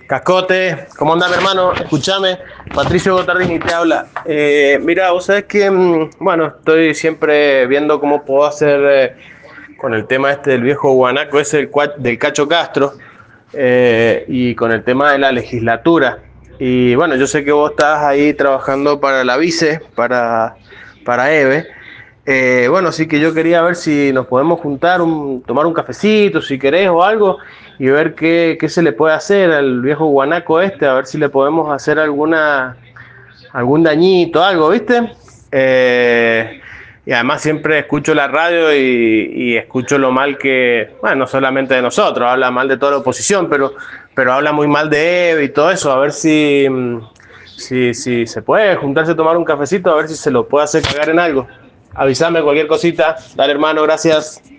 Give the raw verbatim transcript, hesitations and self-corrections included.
Cascote, ¿cómo andás, mi hermano? Escúchame, Patricio Gotardini te habla. Eh, mira, vos sabés que, mm, bueno, estoy siempre viendo cómo puedo hacer eh, con el tema este del viejo guanaco, ese del, cua- del Cacho Castro, eh, y con el tema de la legislatura. Y bueno, yo sé que vos estás ahí trabajando para la vice, para, para EVE. Eh, bueno, así que yo quería ver si nos podemos juntar, un, tomar un cafecito, si querés o algo, y ver qué, qué se le puede hacer al viejo guanaco este, a ver si le podemos hacer alguna, algún dañito, algo, ¿viste? Eh, y además siempre escucho la radio y, y escucho lo mal que, bueno, no solamente de nosotros, habla mal de toda la oposición, pero, pero habla muy mal de Eve y todo eso, a ver si, mm, si, si se puede juntarse a tomar un cafecito, a ver si se lo puede hacer cagar en algo. Avísame cualquier cosita. Dale, hermano, gracias.